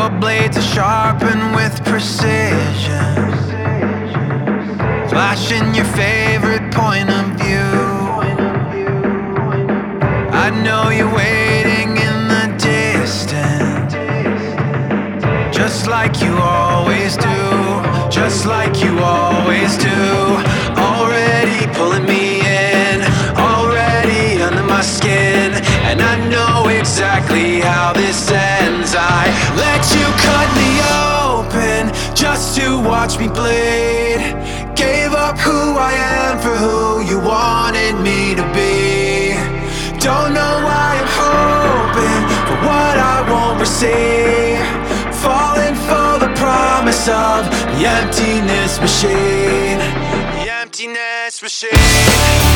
Your blades are sharpened with precision, flashing your favorite point of view. I know you're waiting in the distance, just like you always do, just like you always do. Already pulling me in, already under my skin, and I know exactly how this ends. I let you cut me open just to watch me bleed. Gave up who I am for who you wanted me to be. Don't know why I'm hoping for what I won't receive, falling for the promise of the emptiness machine. The emptiness machine.